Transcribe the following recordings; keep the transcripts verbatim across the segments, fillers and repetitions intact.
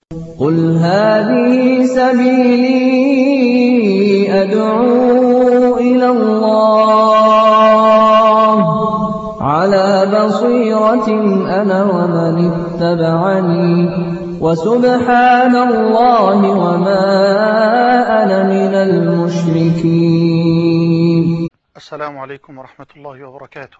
قُلْ هَٰذِهِ سَبِيلِي أَدْعُو إِلَى اللَّهِ ۚ عَلَىٰ بَصِيرَةٍ أَنَا وَمَنِ اتَّبَعَنِي ۖ وَسُبْحَانَ اللَّهِ وَمَا أَنَا مِنَ الْمُشْرِكِينَ. السلام عليكم ورحمة الله وبركاته.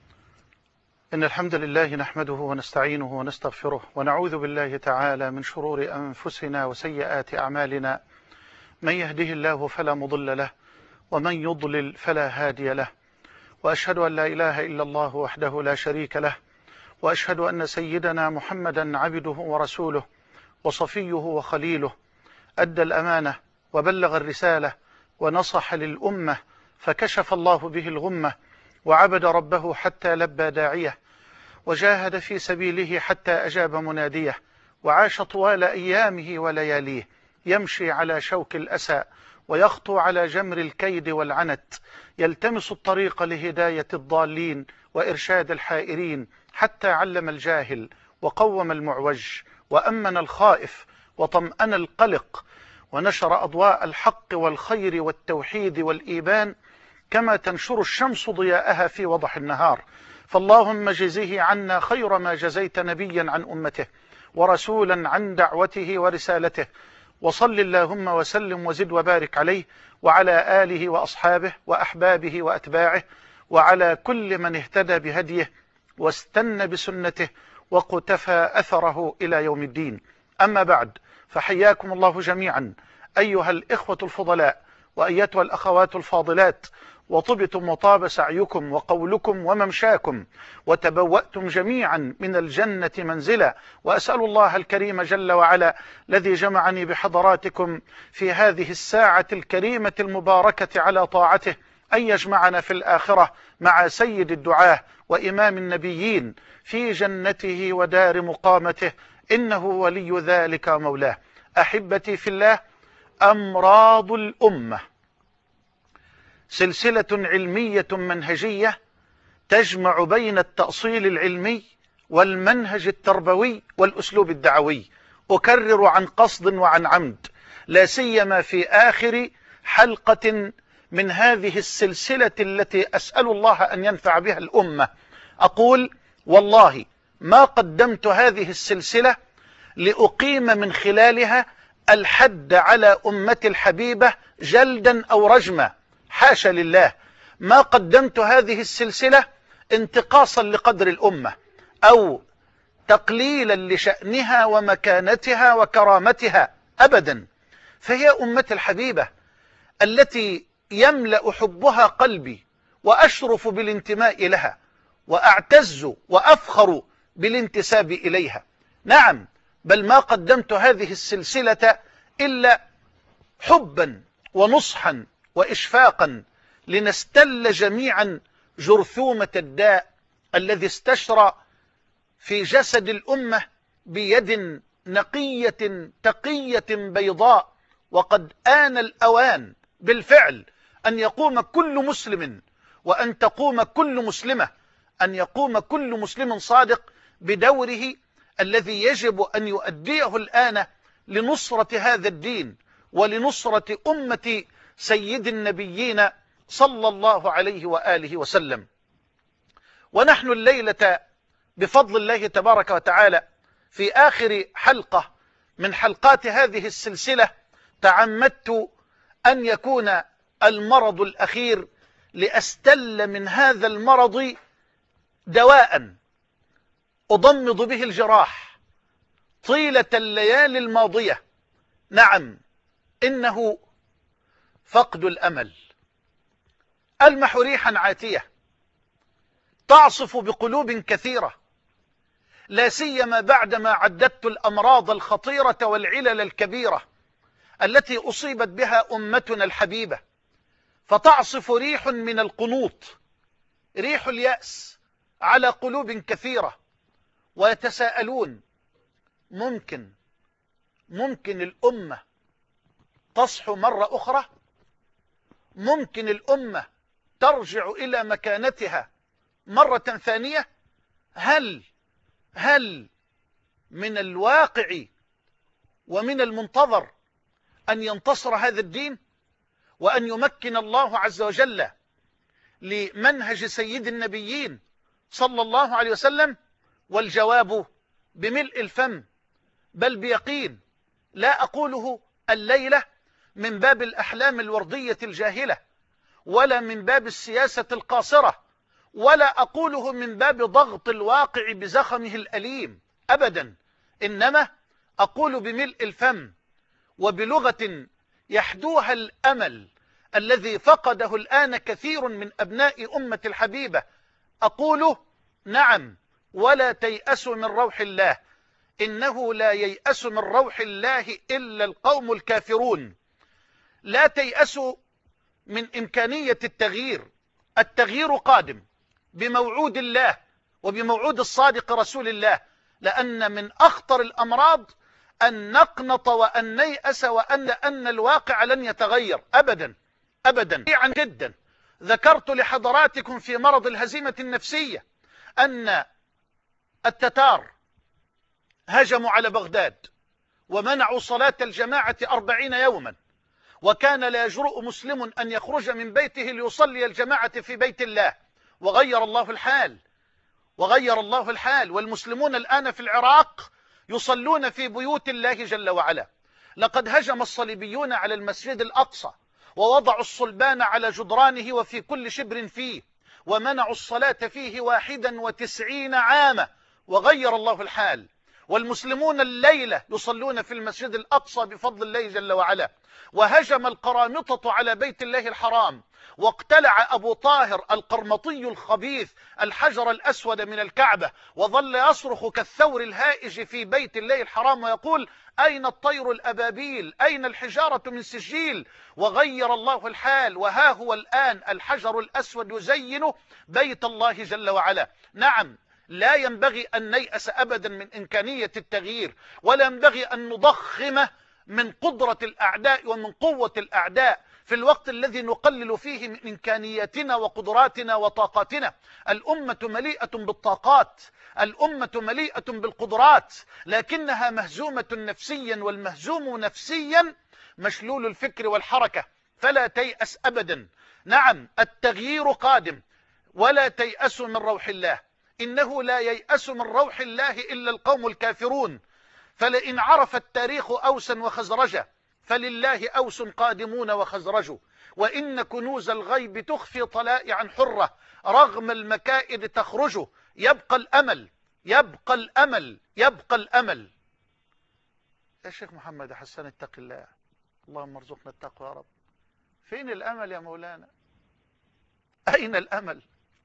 إن الحمد لله نحمده ونستعينه ونستغفره، ونعوذ بالله تعالى من شرور أنفسنا وسيئات أعمالنا. من يهده الله فلا مضل له، ومن يضلل فلا هادي له، وأشهد أن لا إله إلا الله وحده لا شريك له، وأشهد أن سيدنا محمدا عبده ورسوله وصفيه وخليله، أدى الأمانة وبلغ الرسالة ونصح للأمة، فكشف الله به الغمة، وعبد ربه حتى لبى داعيه، وجاهد في سبيله حتى أجاب مناديه، وعاش طوال أيامه ولياليه يمشي على شوك الأسى، ويخطو على جمر الكيد والعنت، يلتمس الطريق لهداية الضالين وإرشاد الحائرين، حتى علم الجاهل وقوم المعوج، وأمن الخائف وطمأن القلق، ونشر أضواء الحق والخير والتوحيد والإيمان كما تنشر الشمس ضياءها في وضح النهار. فاللهم جزه عنا خير ما جزيت نبيا عن أمته، ورسولا عن دعوته ورسالته، وصل اللهم وسلم وزد وبارك عليه وعلى آله وأصحابه وأحبابه وأتباعه، وعلى كل من اهتدى بهديه واستنى بسنته وقتفى أثره إلى يوم الدين. أما بعد، فحياكم الله جميعا أيها الإخوة الفضلاء وأيتها الأخوات الفاضلات، وطبتم وطاب سعيكم وقولكم وممشاكم، وتبوأتم جميعا من الجنة منزلا. وأسأل الله الكريم جل وعلا الذي جمعني بحضراتكم في هذه الساعة الكريمة المباركة على طاعته أن يجمعنا في الآخرة مع سيد الدعاة وإمام النبيين في جنته ودار مقامته، إنه ولي ذلك مولاه. أحبتي في الله، أمراض الأمة سلسلة علمية منهجية تجمع بين التأصيل العلمي والمنهج التربوي والأسلوب الدعوي. أكرر عن قصد وعن عمد، لا سيما في آخر حلقة من هذه السلسلة التي أسأل الله أن ينفع بها الأمة. أقول والله ما قدمت هذه السلسلة لأقيم من خلالها الحد على أمة الحبيبة جلدا أو رجما، حاشا لله. ما قدمت هذه السلسلة انتقاصا لقدر الأمة أو تقليلا لشأنها ومكانتها وكرامتها، أبدا. فهي أمة الحبيبة التي يملأ حبها قلبي، وأشرف بالانتماء لها، وأعتز وأفخر بالانتساب إليها. نعم، بل ما قدمت هذه السلسلة إلا حبا ونصحا وإشفاقا لنستل جميعا جرثومة الداء الذي استشرى في جسد الأمة بيد نقية تقية بيضاء. وقد آن الأوان بالفعل أن يقوم كل مسلم، وأن تقوم كل مسلمة، أن يقوم كل مسلم صادق بدوره الذي يجب أن يؤديه الآن لنصرة هذا الدين ولنصرة أمة سيد النبيين صلى الله عليه وآله وسلم. ونحن الليلة بفضل الله تبارك وتعالى في آخر حلقة من حلقات هذه السلسلة تعمدت أن يكون المرض الأخير، لأستل من هذا المرض دواء أضمض به الجراح طيلة الليالي الماضية. نعم، إنه فقد الأمل. ألمح ريحا عاتية تعصف بقلوب كثيرة، لا سيما بعدما عددت الأمراض الخطيرة والعلل الكبيرة التي أصيبت بها أمتنا الحبيبة. فتعصف ريح من القنوط، ريح اليأس على قلوب كثيرة، ويتساءلون: ممكن ممكن الأمة تصحو مرة أخرى؟ ممكن الأمة ترجع إلى مكانتها مرة ثانية؟ هل هل من الواقع ومن المنتظر أن ينتصر هذا الدين وأن يمكن الله عز وجل لمنهج سيد النبيين صلى الله عليه وسلم؟ والجواب بملء الفم بل بيقين، لا أقوله الليلة من باب الأحلام الوردية الجاهلة، ولا من باب السياسة القاصرة، ولا أقوله من باب ضغط الواقع بزخمه الأليم أبدا، إنما أقول بملء الفم وبلغة يحدوها الأمل الذي فقده الآن كثير من أبناء أمة الحبيبة. أقول نعم، ولا تيأسوا من روح الله، إنه لا ييأس من روح الله إلا القوم الكافرون. لا تيأسوا من إمكانية التغيير، التغيير قادم بموعود الله وبموعود الصادق رسول الله، لأن من أخطر الأمراض أن نقنط وأن نيأس وأن أن الواقع لن يتغير أبدا أبدا. جدا ذكرت لحضراتكم في مرض الهزيمة النفسية أن التتار هجموا على بغداد ومنعوا صلاة الجماعة أربعين يوما، وكان لا يجرؤ مسلم أن يخرج من بيته ليصلي الجماعة في بيت الله، وغير الله الحال وغير الله الحال والمسلمون الآن في العراق يصلون في بيوت الله جل وعلا. لقد هجم الصليبيون على المسجد الأقصى ووضعوا الصلبان على جدرانه وفي كل شبر فيه، ومنعوا الصلاة فيه واحدا وتسعين عاما، وغير الله الحال. والمسلمون الليلة يصلون في المسجد الأقصى بفضل الله جل وعلا. وهجم القرامطة على بيت الله الحرام، واقتلع أبو طاهر القرمطي الخبيث الحجر الأسود من الكعبة، وظل يصرخ كالثور الهائج في بيت الله الحرام ويقول: أين الطير الأبابيل؟ أين الحجارة من سجيل؟ وغير الله الحال، وها هو الآن الحجر الأسود يزين بيت الله جل وعلا. نعم، لا ينبغي أن نيأس أبدا من إمكانية التغيير، ولا ينبغي أن نضخم من قدرة الأعداء ومن قوة الأعداء في الوقت الذي نقلل فيه من إمكانياتنا وقدراتنا وطاقاتنا. الأمة مليئة بالطاقات، الأمة مليئة بالقدرات، لكنها مهزومة نفسيا، والمهزوم نفسيا مشلول الفكر والحركة. فلا تيأس أبدا. نعم، التغيير قادم، ولا تيأسوا من روح الله، إنه لا ييأس من روح الله إلا القوم الكافرون. فلئن عرف التاريخ أوسا وخزرجا فلله أوس قادمون وخزرج، وإن كنوز الغيب تخفي طلائعا حرة، رغم المكائد تخرج. يبقى الأمل، يبقى الأمل، يبقى الأمل. يا شيخ محمد حسن اتق الله، اللهم ارزقنا التقوى يا رب. فين الأمل يا مولانا؟ أين الأمل؟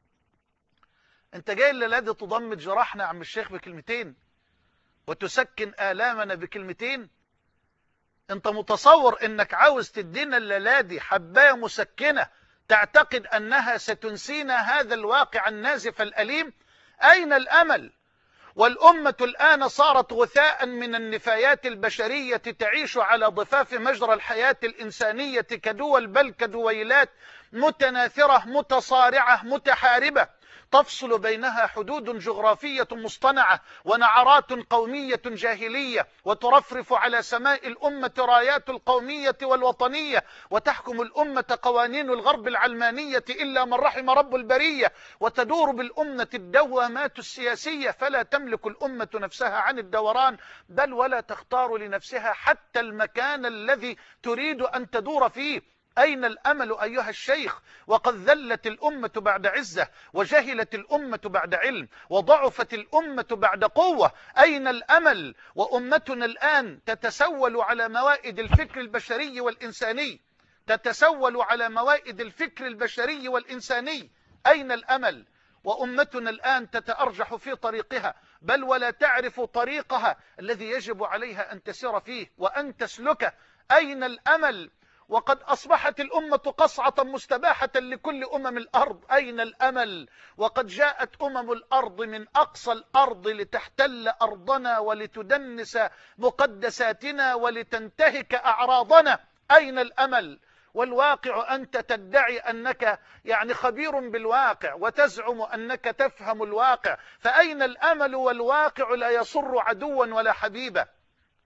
أنت جاي الليلة دي تضمد جراحنا يا عم الشيخ بكلمتين وتسكن آلامنا بكلمتين؟ أنت متصور أنك عاوز تدينا الليلة دي حباية مسكنة تعتقد أنها ستنسينا هذا الواقع النازف الأليم؟ أين الأمل؟ والأمة الآن صارت غثاء من النفايات البشرية تعيش على ضفاف مجرى الحياة الإنسانية كدول، بل كدويلات متناثرة متصارعة متحاربة تفصل بينها حدود جغرافية مصطنعة ونعرات قومية جاهلية، وترفرف على سماء الأمة رايات القومية والوطنية، وتحكم الأمة قوانين الغرب العلمانية إلا من رحم رب البرية، وتدور بالأمة الدوامات السياسية، فلا تملك الأمة نفسها عن الدوران، بل ولا تختار لنفسها حتى المكان الذي تريد أن تدور فيه. أين الأمل أيها الشيخ؟ وقد ذلت الأمة بعد عزة، وجهلت الأمة بعد علم، وضعفت الأمة بعد قوة. أين الأمل؟ وأمتنا الآن تتسول على موائد الفكر البشري والإنساني، تتسول على موائد الفكر البشري والإنساني. أين الأمل؟ وأمتنا الآن تتأرجح في طريقها، بل ولا تعرف طريقها الذي يجب عليها أن تسير فيه وأن تسلكه. أين الأمل؟ وقد أصبحت الأمة قصعة مستباحة لكل أمم الأرض. أين الأمل؟ وقد جاءت أمم الأرض من أقصى الأرض لتحتل أرضنا ولتدنس مقدساتنا ولتنتهك أعراضنا. أين الأمل؟ والواقع أنت تدعي أنك يعني خبير بالواقع وتزعم أنك تفهم الواقع، فأين الأمل والواقع لا يصر عدوا ولا حبيبا؟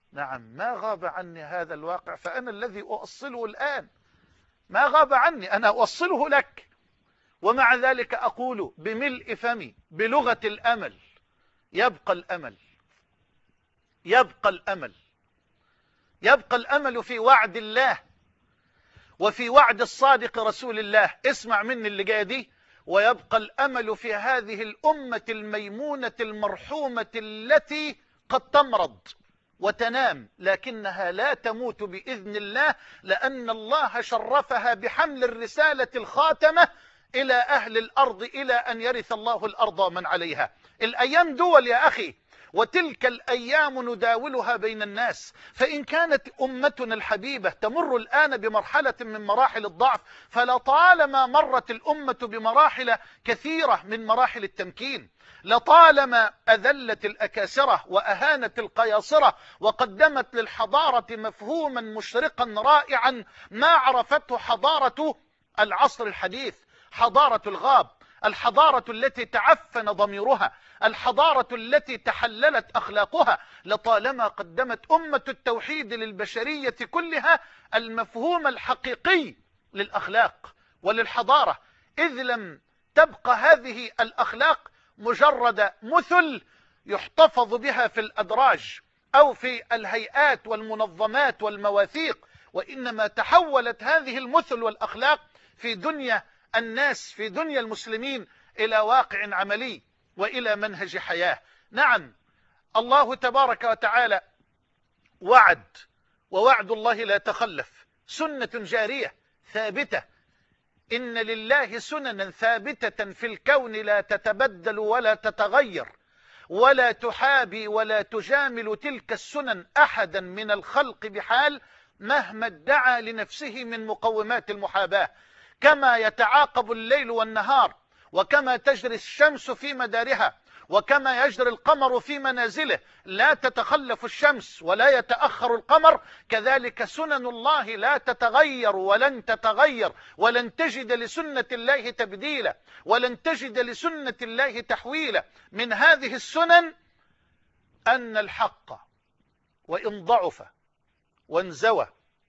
نعم، ما غاب عني هذا الواقع، فأنا الذي أؤصله الآن، ما غاب عني، أنا أوصله لك. ومع ذلك أقول بملء فمي بلغة الأمل: يبقى الأمل، يبقى الأمل، يبقى الأمل في وعد الله وفي وعد الصادق رسول الله. اسمع مني اللي جايه دي: ويبقى الأمل في هذه الأمة الميمونة المرحومة التي قد تمرض وتنام، لكنها لا تموت بإذن الله، لأن الله شرفها بحمل الرسالة الخاتمة إلى أهل الأرض إلى أن يرث الله الأرض ومن عليها. الأيام دول يا أخي، وتلك الأيام نداولها بين الناس. فإن كانت أمتنا الحبيبة تمر الآن بمرحلة من مراحل الضعف، فلطالما مرت الأمة بمراحل كثيرة من مراحل التمكين، لطالما أذلت الأكاسرة وأهانت القياصرة، وقدمت للحضارة مفهوما مشرقا رائعا ما عرفته حضارة العصر الحديث، حضارة الغاب، الحضارة التي تعفن ضميرها، الحضارة التي تحللت أخلاقها. لطالما قدمت أمة التوحيد للبشرية كلها المفهوم الحقيقي للأخلاق وللحضارة، إذ لم تبقى هذه الأخلاق مجرد مثل يحتفظ بها في الأدراج أو في الهيئات والمنظمات والمواثيق، وإنما تحولت هذه المثل والأخلاق في دنيا الناس، في دنيا المسلمين، إلى واقع عملي وإلى منهج حياة. نعم، الله تبارك وتعالى وعد، ووعد الله لا يتخلف، سنة جارية ثابتة. إن لله سننا ثابتة في الكون لا تتبدل ولا تتغير، ولا تحابي ولا تجامل تلك السنن أحدا من الخلق بحال، مهما ادعى لنفسه من مقومات المحاباة. كما يتعاقب الليل والنهار، وكما تجري الشمس في مدارها، وكما يجري القمر في منازله، لا تتخلف الشمس ولا يتأخر القمر، كذلك سنن الله لا تتغير ولن تتغير، ولن تجد لسنة الله تبديلا، ولن تجد لسنة الله تحويلا. من هذه السنن أن الحق وإن ضعف وانزوى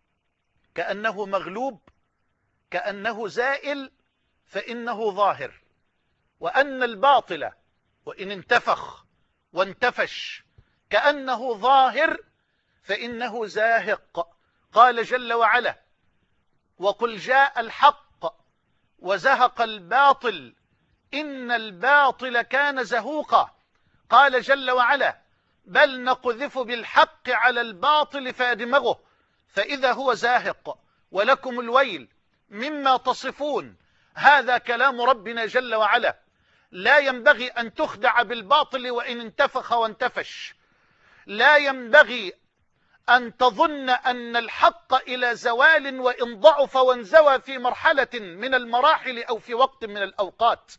كأنه مغلوب، كأنه زائل، فإنه ظاهر، وأن الباطل وإن انتفخ وانتفش كأنه ظاهر، فإنه زاهق. قال جل وعلا: وقل جاء الحق وزهق الباطل إن الباطل كان زهوقا. قال جل وعلا: بل نقذف بالحق على الباطل فيدمغه فإذا هو زاهق ولكم الويل مما تصفون. هذا كلام ربنا جل وعلا، لا ينبغي أن تخدع بالباطل وإن انتفخ وانتفش، لا ينبغي أن تظن أن الحق إلى زوال وإن ضعف وانزوى في مرحلة من المراحل أو في وقت من الأوقات.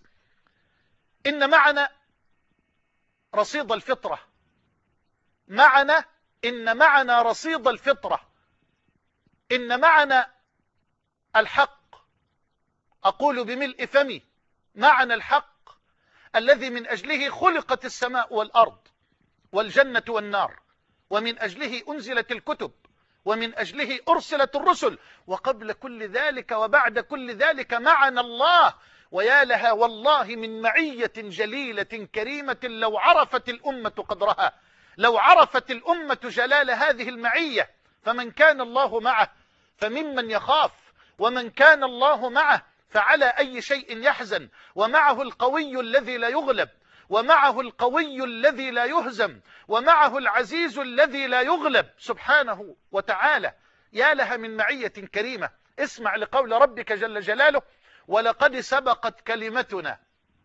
إن معنا رصيد الفطرة، معنا إن معنا رصيد الفطرة، إن معنا الحق. أقول بملء فمي: معنا الحق الذي من أجله خلقت السماء والأرض والجنة والنار، ومن أجله أنزلت الكتب، ومن أجله أرسلت الرسل، وقبل كل ذلك وبعد كل ذلك معنا الله. ويا لها والله من معية جليلة كريمة لو عرفت الأمة قدرها، لو عرفت الأمة جلال هذه المعية. فمن كان الله معه فممن يخاف، ومن كان الله معه فعلى أي شيء يحزن. ومعه القوي الذي لا يغلب، ومعه القوي الذي لا يهزم، ومعه العزيز الذي لا يغلب سبحانه وتعالى. يا لها من معية كريمة. اسمع لقول ربك جل جلاله: ولقد سبقت كلمتنا.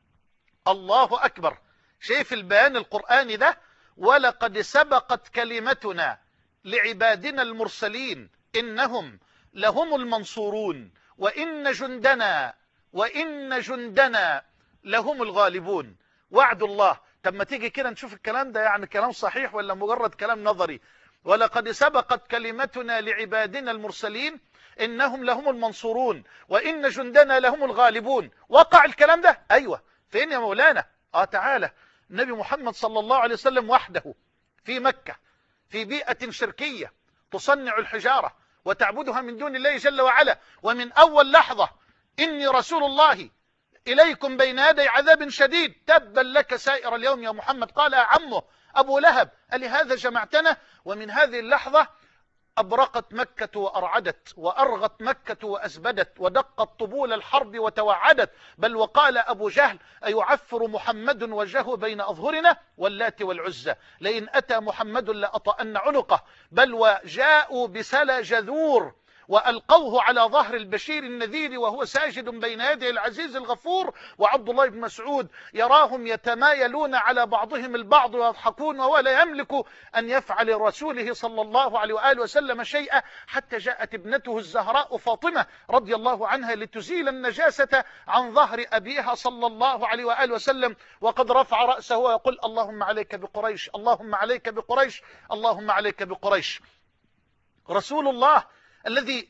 الله أكبر. شايف البيان القرآني ده؟ ولقد سبقت كلمتنا لعبادنا المرسلين إنهم لهم المنصورون وإن جندنا وإن جندنا لهم الغالبون. وعد الله. طب ما تيجي كده نشوف الكلام ده يعني كلام صحيح ولا مجرد كلام نظري؟ ولقد سبقت كلمتنا لعبادنا المرسلين إنهم لهم المنصورون وإن جندنا لهم الغالبون. وقع الكلام ده؟ أيوة. فين يا مولانا؟ آه تعالى النبي محمد صلى الله عليه وسلم وحده في مكة في بيئة شركية تصنع الحجارة وتعبدها من دون الله جل وعلا، ومن أول لحظة إني رسول الله إليكم بين يدي عذاب شديد، تبا لك سائر اليوم يا محمد. قال عمه أبو لهب: ألهذا جمعتنا؟ ومن هذه اللحظة أبرقت مكة وأرعدت، وأرغت مكة وأزبدت، ودقت طبول الحرب وتوعدت. بل وقال أبو جهل: أيعفر محمد وجهه بين أظهرنا؟ واللات والعزى لئن أتى محمد لأطأن عنقه. بل وجاءوا بسلا جذور وألقوه على ظهر البشير النذير وهو ساجد بين يدي العزيز الغفور. وعبد الله بن مسعود يراهم يتمايلون على بعضهم البعض ويضحكون، وهو لا يملك أن يفعل رسوله صلى الله عليه وآله وسلم شيئا، حتى جاءت ابنته الزهراء فاطمة رضي الله عنها لتزيل النجاسة عن ظهر أبيها صلى الله عليه وآله وسلم، وقد رفع رأسه ويقول: اللهم عليك بقريش، اللهم عليك بقريش، اللهم عليك بقريش. رسول الله الذي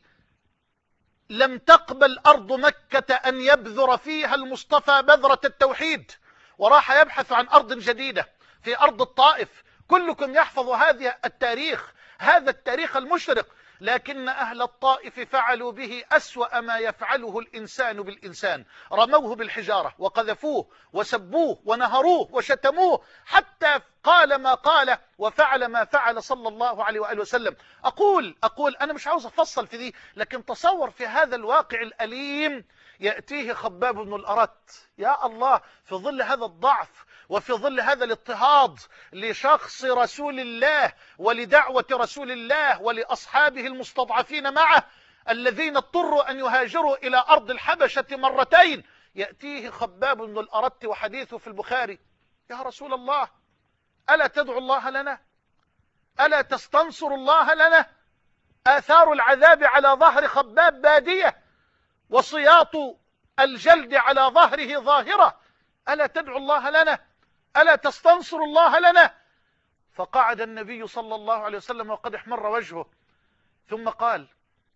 لم تقبل أرض مكة أن يبذر فيها المصطفى بذرة التوحيد، وراح يبحث عن أرض جديدة في أرض الطائف. كلكم يحفظ هذا التاريخ، هذا التاريخ المشرق، لكن أهل الطائف فعلوا به أسوأ ما يفعله الإنسان بالإنسان. رموه بالحجارة وقذفوه وسبوه ونهروه وشتموه، حتى قال ما قال وفعل ما فعل صلى الله عليه وآله وسلم. أقول أقول أنا مش عاوز أفصل في دي، لكن تصور في هذا الواقع الأليم يأتيه خباب بن الأرت، يا الله، في ظل هذا الضعف وفي ظل هذا الاضطهاد لشخص رسول الله ولدعوة رسول الله ولأصحابه المستضعفين معه الذين اضطروا أن يهاجروا إلى أرض الحبشة مرتين، يأتيه خباب بن الأرت وحديثه في البخاري: يا رسول الله، ألا تدعو الله لنا؟ ألا تستنصر الله لنا؟ آثار العذاب على ظهر خباب بادية، وصياط الجلد على ظهره ظاهرة، ألا تدعو الله لنا؟ ألا تستنصر الله لنا؟ فقعد النبي صلى الله عليه وسلم وقد احمر وجهه، ثم قال: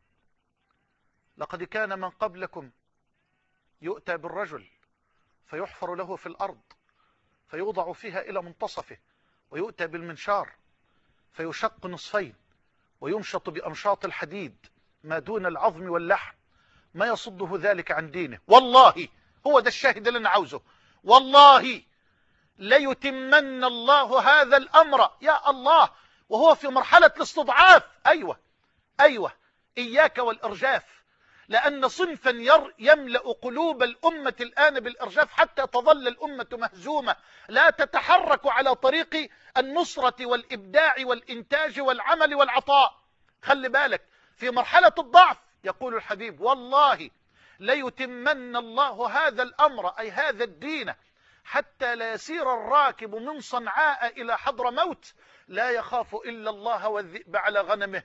لقد كان من قبلكم يؤتى بالرجل فيحفر له في الأرض فيوضع فيها إلى منتصفه، ويؤتى بالمنشار فيشق نصفين ويمشط بأمشاط الحديد ما دون العظم واللحم، ما يصده ذلك عن دينه. والله هو ده الشاهد اللي أنا عاوزه، والله ليتمن الله هذا الأمر، يا الله، وهو في مرحلة الاستضعاف. أيوة أيوة إياك والإرجاف، لأن صنفا يملأ قلوب الأمة الآن بالإرجاف حتى تظل الأمة مهزومة، لا تتحرك على طريق النصرة والإبداع والإنتاج والعمل والعطاء. خلي بالك، في مرحلة الضعف يقول الحبيب: والله ليتمن الله هذا الأمر، أي هذا الدين، حتى لا يسير الراكب من صنعاء إلى حضر موت لا يخاف إلا الله والذئب على غنمه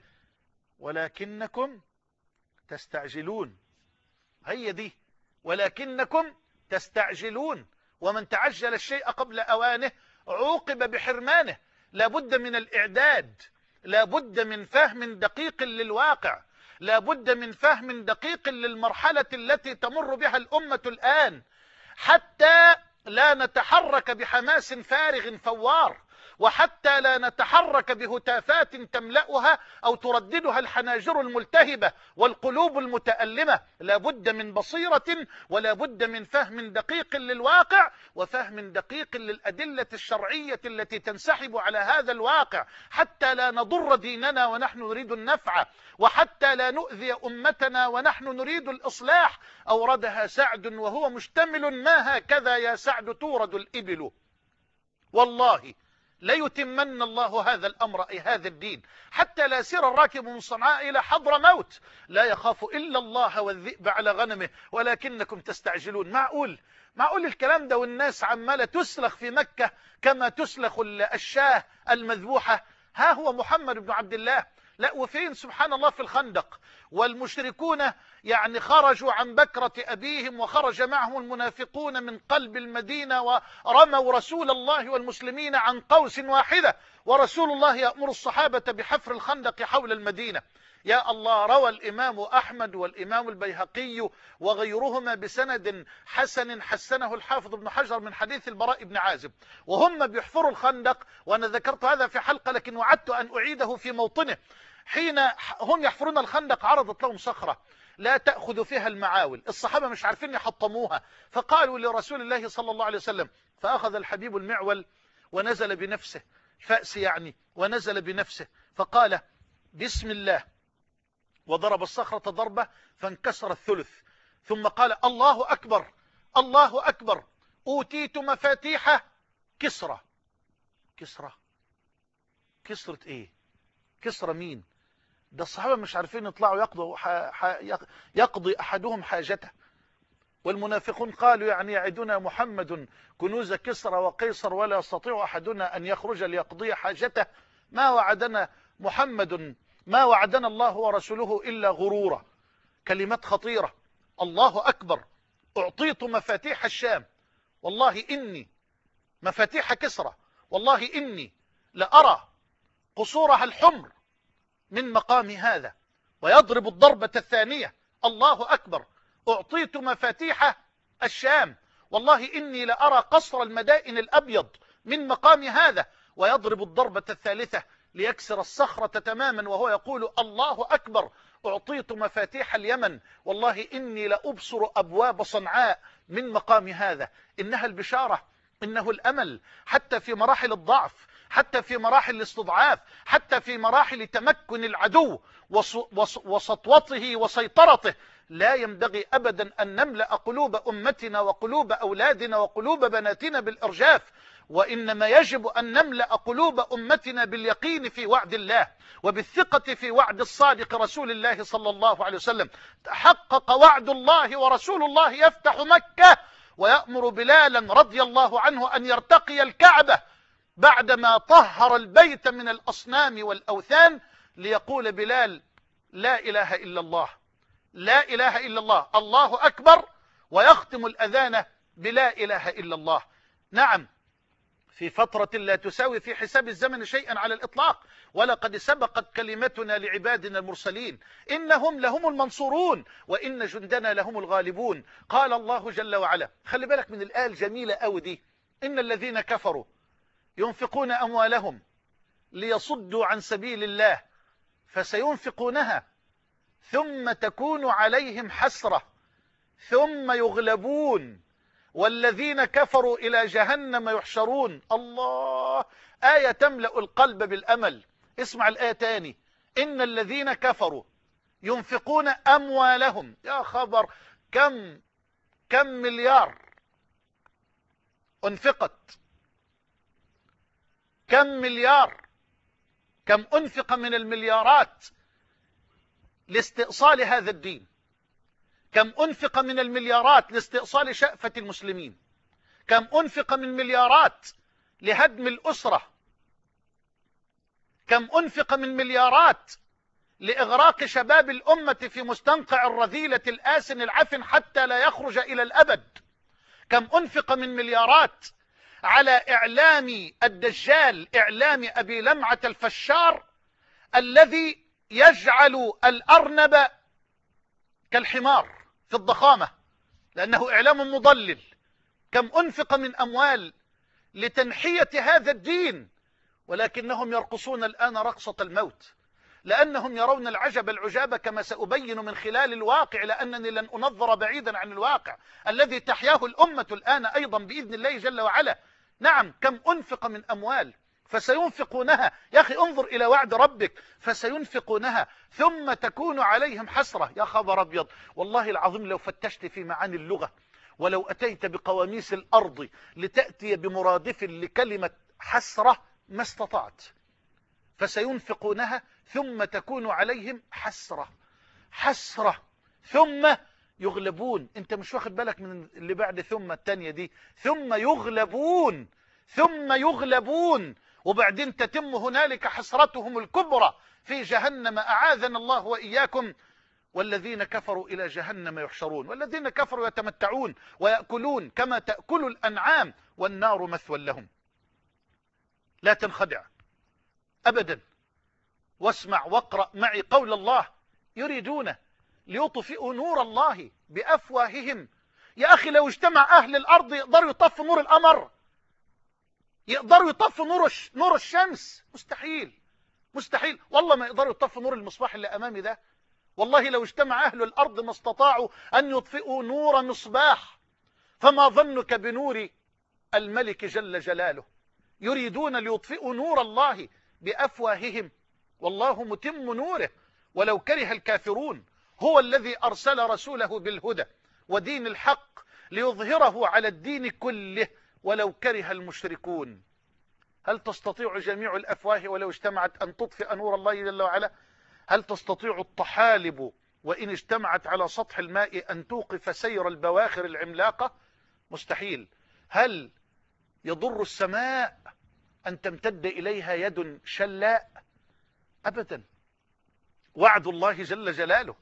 ولكنكم تستعجلون. هي دي، ولكنكم تستعجلون. ومن تعجل الشيء قبل أوانه عوقب بحرمانه. لابد من الإعداد، لابد من فهم دقيق للواقع، لابد من فهم دقيق للمرحلة التي تمر بها الأمة الآن، حتى لا نتحرك بحماس فارغ فوار، وحتى لا نتحرك بهتافات تملأها أو ترددها الحناجر الملتهبة والقلوب المتألمة. لا بد من بصيرة، ولا بد من فهم دقيق للواقع، وفهم دقيق للأدلة الشرعية التي تنسحب على هذا الواقع، حتى لا نضر ديننا ونحن نريد النفع، وحتى لا نؤذي أمتنا ونحن نريد الإصلاح. أوردها سعد وهو مشتمل: ما هكذا يا سعد تورد الإبل. والله ليتمن الله هذا الأمر، أي هذا الدين، حتى لا يسير الراكب من صنعاء إلى حضر موت لا يخاف إلا الله والذئب على غنمه ولكنكم تستعجلون. معقول معقول الكلام ده والناس عمالة تسلخ في مكة كما تسلخ الشاه المذبوحة؟ ها هو محمد بن عبد الله. لا، وفين سبحان الله في الخندق والمشركون يعني خرجوا عن بكرة أبيهم، وخرج معهم المنافقون من قلب المدينة ورموا رسول الله والمسلمين عن قوس واحدة، ورسول الله يأمر الصحابة بحفر الخندق حول المدينة. يا الله، روى الإمام أحمد والإمام البيهقي وغيرهما بسند حسن حسنه الحافظ ابن حجر من حديث البراء بن عازب، وهم بيحفروا الخندق، وأنا ذكرت هذا في حلقة لكن وعدت أن أعيده في موطنه. حين هم يحفرون الخندق عرضت لهم صخرة لا تأخذ فيها المعاول، الصحابة مش عارفين يحطموها، فقالوا لرسول الله صلى الله عليه وسلم، فأخذ الحبيب المعول ونزل بنفسه، فأس يعني، ونزل بنفسه فقال بسم الله، وضرب الصخرة ضربة فانكسر الثلث، ثم قال الله أكبر الله أكبر، أوتيت مفاتيح كسرى. كسرى كسرة إيه؟ كسرى مين؟ ده الصحابة مش عارفين يطلعوا يقضوا يقضي أحدهم حاجته، والمنافقون قالوا يعني يعدنا محمد كنوز كسرى وقيصر ولا يستطيع أحدنا أن يخرج ليقضي حاجته. ما وعدنا محمد ما وعدنا الله ورسوله إلا غرورا. كلمات خطيرة. الله أكبر، أعطيت مفاتيح الشام، والله إني مفاتيح كسرى، والله إني لأرى قصورها الحمر من مقام هذا. ويضرب الضربة الثانية، الله أكبر، أعطيت مفاتيح الشام، والله إني لأرى قصر المدائن الأبيض من مقام هذا. ويضرب الضربة الثالثة ليكسر الصخرة تماما وهو يقول الله أكبر، أعطيت مفاتيح اليمن، والله إني لأبصر أبواب صنعاء من مقام هذا. إنها البشارة، إنه الأمل، حتى في مراحل الضعف، حتى في مراحل الاستضعاف، حتى في مراحل تمكن العدو وسطوته وسيطرته. لا ينبغي أبدا أن نملأ قلوب أمتنا وقلوب أولادنا وقلوب بناتنا بالإرجاف، وإنما يجب أن نملأ قلوب أمتنا باليقين في وعد الله وبالثقة في وعد الصادق رسول الله صلى الله عليه وسلم. تحقق وعد الله ورسول الله يفتح مكة ويأمر بلالا رضي الله عنه أن يرتقي الكعبة بعدما طهر البيت من الأصنام والأوثان، ليقول بلال لا إله إلا الله لا إله إلا الله الله أكبر، ويختم الأذان بلا إله إلا الله. نعم، في فترة لا تساوي في حساب الزمن شيئا على الإطلاق، ولقد سبقت كلمتنا لعبادنا المرسلين إنهم لهم المنصورون وإن جندنا لهم الغالبون. قال الله جل وعلا، خلي بالك من الآية الجميلة أوي دي، إن الذين كفروا ينفقون أموالهم ليصدوا عن سبيل الله فسينفقونها ثم تكون عليهم حسرة ثم يغلبون والذين كفروا إلى جهنم يحشرون. الله، آية تملأ القلب بالأمل. اسمع الآية تاني، إن الذين كفروا ينفقون أموالهم. يا خبر، كم كم مليار أنفقت، كم مليار، كم أنفق من المليارات لاستئصال هذا الدين، كم أنفق من المليارات لاستئصال شأفة المسلمين، كم أنفق من مليارات لهدم الأسرة، كم أنفق من مليارات لإغراق شباب الأمة في مستنقع الرذيلة الآسن العفن حتى لا يخرج إلى الأبد، كم أنفق من مليارات على إعلام الدجال، إعلام أبي لمعة الفشار الذي يجعل الأرنب كالحمار في الضخامة لأنه إعلام مضلل. كم أنفق من أموال لتنحية هذا الدين، ولكنهم يرقصون الآن رقصة الموت، لأنهم يرون العجب العجاب كما سأبين من خلال الواقع، لأنني لن أنظر بعيدا عن الواقع الذي تحياه الأمة الآن أيضا بإذن الله جل وعلا. نعم، كم أنفق من أموال فسينفقونها. يا أخي انظر إلى وعد ربك، فسينفقونها ثم تكون عليهم حسرة. يا خبر أبيض، والله العظيم لو فتشت في معاني اللغة ولو أتيت بقواميس الأرض لتأتي بمرادف لكلمة حسرة ما استطعت. فسينفقونها ثم تكون عليهم حسرة، حسرة ثم يغلبون. انت مش واخد بالك من اللي بعد ثم التانية دي، ثم يغلبون ثم يغلبون وبعدين تتم هنالك حسرتهم الكبرى في جهنم، أعاذنا الله وإياكم. والذين كفروا إلى جهنم يحشرون، والذين كفروا يتمتعون ويأكلون كما تأكل الأنعام والنار مثوى لهم. لا تنخدع، أبدا. واسمع واقرأ معي قول الله: يريدون ليطفئوا نور الله بأفواههم. يا أخي لو اجتمع أهل الأرض يقدروا يطفوا نور القمر، يقدروا يطفوا نور نور الشمس؟ مستحيل مستحيل. والله ما يقدروا يطفوا نور المصباح اللي أمامي ده. والله لو اجتمع أهل الأرض ما استطاعوا أن يطفئوا نور مصباح، فما ظنك بنور الملك جل جلاله. يريدون ليطفئوا نور الله بأفواههم والله متم نوره ولو كره الكافرون. هو الذي أرسل رسوله بالهدى ودين الحق ليظهره على الدين كله ولو كره المشركون. هل تستطيع جميع الأفواه ولو اجتمعت أن تطفئ نور الله جل وعلا؟ هل تستطيع الطحالب وإن اجتمعت على سطح الماء أن توقف سير البواخر العملاقة؟ مستحيل. هل يضر السماء أن تمتد إليها يد شلاء؟ أبدا. وعد الله جل جلاله،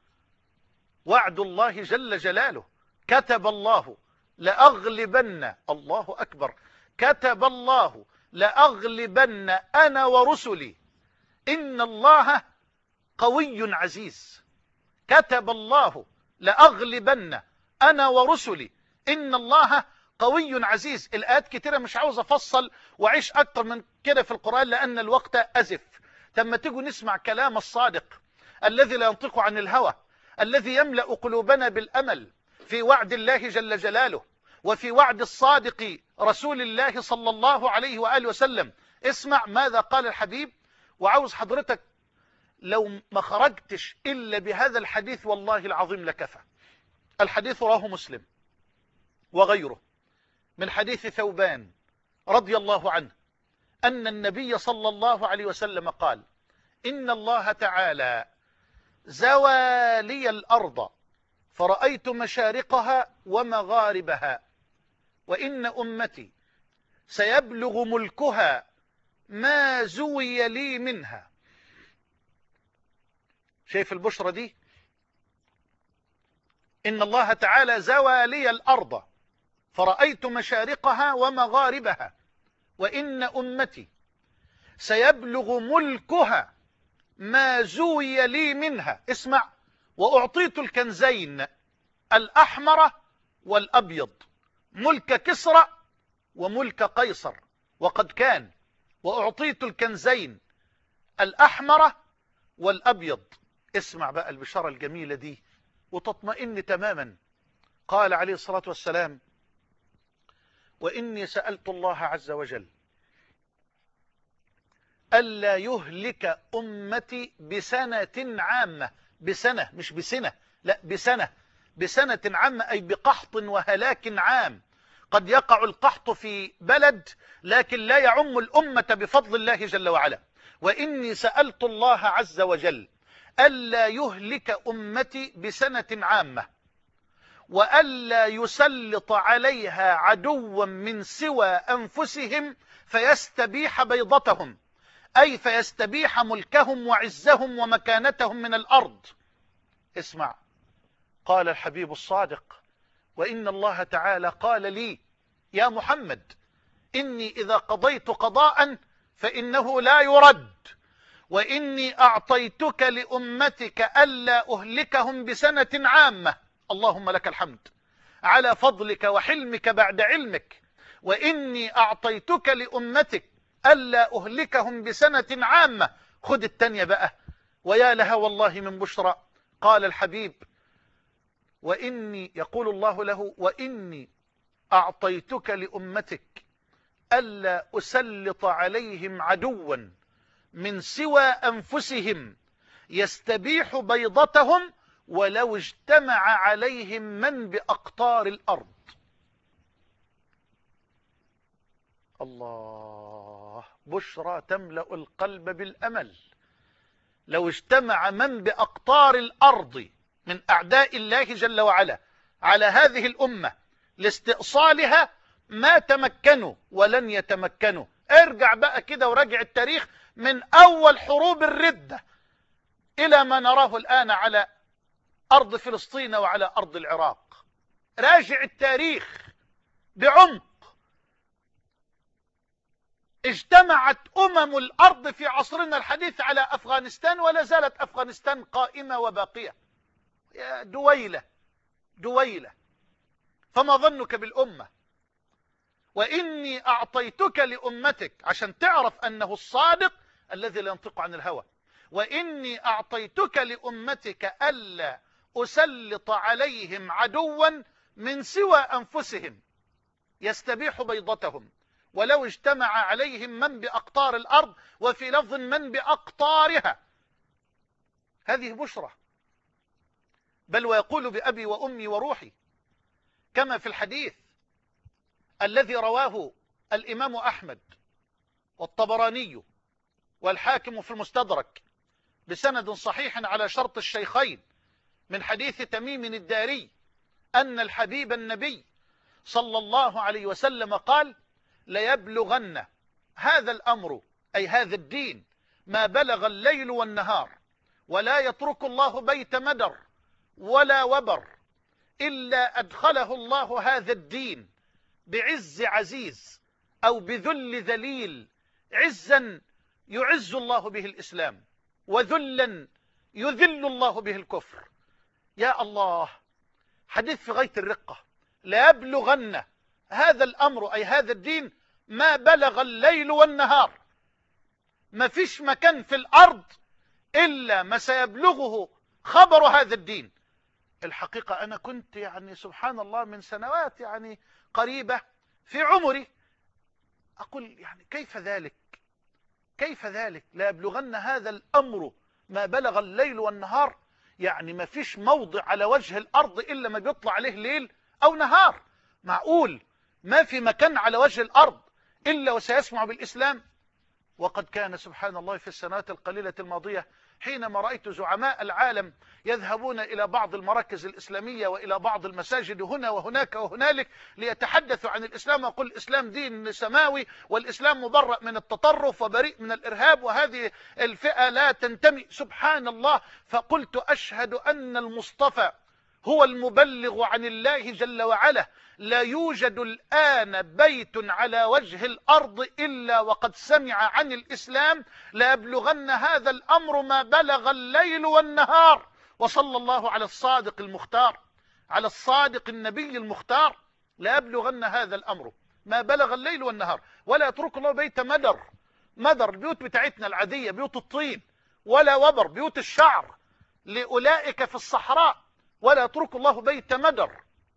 وعد الله جل جلاله. كتب الله لأغلبن، الله أكبر، كتب الله لأغلبن أنا ورسلي إن الله قوي عزيز. كتب الله لأغلبن أنا ورسلي إن الله قوي عزيز. الآيات كتيرة مش عاوز أفصل وعيش أكتر من كده في القرآن لأن الوقت أزف. لما تيجوا نسمع كلام الصادق الذي لا ينطق عن الهوى، الذي يملأ قلوبنا بالأمل في وعد الله جل جلاله وفي وعد الصادق رسول الله صلى الله عليه وآله وسلم. اسمع ماذا قال الحبيب، وعاوز حضرتك لو ما خرجتش إلا بهذا الحديث والله العظيم لكفى. الحديث رواه مسلم وغيره من حديث ثوبان رضي الله عنه أن النبي صلى الله عليه وسلم قال: إن الله تعالى زوى لي الأرض فرأيت مشارقها ومغاربها، وإن أمتي سيبلغ ملكها ما زوي لي منها. شايف البشرة دي؟ إن الله تعالى زوى لي الأرض فرأيت مشارقها ومغاربها، وإن أمتي سيبلغ ملكها ما زوي لي منها. اسمع: وأعطيت الكنزين الأحمر والأبيض، ملك كسرى وملك قيصر، وقد كان. وأعطيت الكنزين الأحمر والأبيض. اسمع بقى البشارة الجميلة دي وتطمئن تماما. قال عليه الصلاة والسلام: وإني سألت الله عز وجل ألا يهلك أمتي بسنة عامة. بسنة مش بسنة، لا بسنة. بسنة عامة أي بقحط وهلاك عام. قد يقع القحط في بلد لكن لا يعم الأمة بفضل الله جل وعلا. وإني سألت الله عز وجل ألا يهلك أمتي بسنة عامة وألا يسلط عليها عدوا من سوى أنفسهم فيستبيح بيضتهم، أي فيستبيح ملكهم وعزهم ومكانتهم من الأرض. اسمع، قال الحبيب الصادق: وإن الله تعالى قال لي يا محمد إني إذا قضيت قضاء فإنه لا يرد، وإني أعطيتك لأمتك ألا أهلكهم بسنة عامة. اللهم لك الحمد على فضلك وحلمك بعد علمك. وإني أعطيتك لأمتك ألا أهلكهم بسنة عامة. خد التانية بقى، ويا لها والله من بشرى. قال الحبيب: وإني، يقول الله له: وإني أعطيتك لأمتك ألا أسلط عليهم عدوا من سوى أنفسهم يستبيح بيضتهم ولو اجتمع عليهم من بأقطار الأرض. الله، بشرى تملأ القلب بالأمل. لو اجتمع من بأقطار الأرض من أعداء الله جل وعلا على هذه الأمة لاستئصالها ما تمكنوا ولن يتمكنوا. ارجع بقى كده وراجع التاريخ من أول حروب الردة إلى ما نراه الآن على أرض فلسطين وعلى أرض العراق. راجع التاريخ بعمق. اجتمعت أمم الأرض في عصرنا الحديث على أفغانستان، ولا زالت أفغانستان قائمة وباقية. يا دويلة دويلة، فما ظنك بالأمة؟ وإني أعطيتك لأمتك، عشان تعرف أنه الصادق الذي لا ينطق عن الهوى. وإني أعطيتك لأمتك ألا أسلط عليهم عدوا من سوى أنفسهم يستبيح بيضتهم، ولو اجتمع عليهم من بأقطار الأرض، وفي لفظ من بأقطارها. هذه بشرى، بل ويقول بأبي وأمي وروحي، كما في الحديث الذي رواه الإمام أحمد والطبراني والحاكم في المستدرك بسند صحيح على شرط الشيخين، من حديث تميم الداري أن الحبيب النبي صلى الله عليه وسلم قال: ليبلغن هذا الأمر، أي هذا الدين، ما بلغ الليل والنهار، ولا يترك الله بيت مدر ولا وبر إلا أدخله الله هذا الدين بعز عزيز أو بذل ذليل. عزا يعز الله به الإسلام، وذلا يذل الله به الكفر. يا الله، حديث في غاية الرقة. لا يبلغن هذا الأمر، أي هذا الدين، ما بلغ الليل والنهار. ما فيش مكان في الأرض إلا ما سيبلغه خبر هذا الدين. الحقيقة أنا كنت يعني سبحان الله من سنوات يعني قريبة في عمري أقول يعني كيف ذلك كيف ذلك لا يبلغن هذا الأمر ما بلغ الليل والنهار. يعني ما فيش موضع على وجه الأرض إلا ما بيطلع عليه ليل أو نهار. معقول ما في مكان على وجه الأرض إلا وسيسمع بالإسلام؟ وقد كان سبحان الله في السنوات القليلة الماضية حينما رأيت زعماء العالم يذهبون إلى بعض المراكز الإسلامية وإلى بعض المساجد هنا وهناك وهنالك ليتحدثوا عن الإسلام، ويقول الإسلام دين سماوي، والإسلام مبرأ من التطرف وبريء من الإرهاب، وهذه الفئة لا تنتمي. سبحان الله. فقلت أشهد أن المصطفى هو المبلغ عن الله جل وعلا. لا يوجد الآن بيت على وجه الأرض إلا وقد سمع عن الإسلام. لا يبلغن هذا الأمر ما بلغ الليل والنهار. وصلى الله على الصادق المختار، على الصادق النبي المختار. لا يبلغن هذا الأمر ما بلغ الليل والنهار، ولا يترك الله بيت مدر. مدر البيوت بتاعتنا العادية، بيوت الطين، ولا وبر بيوت الشعر لأولئك في الصحراء. ولا يترك الله بيت مدر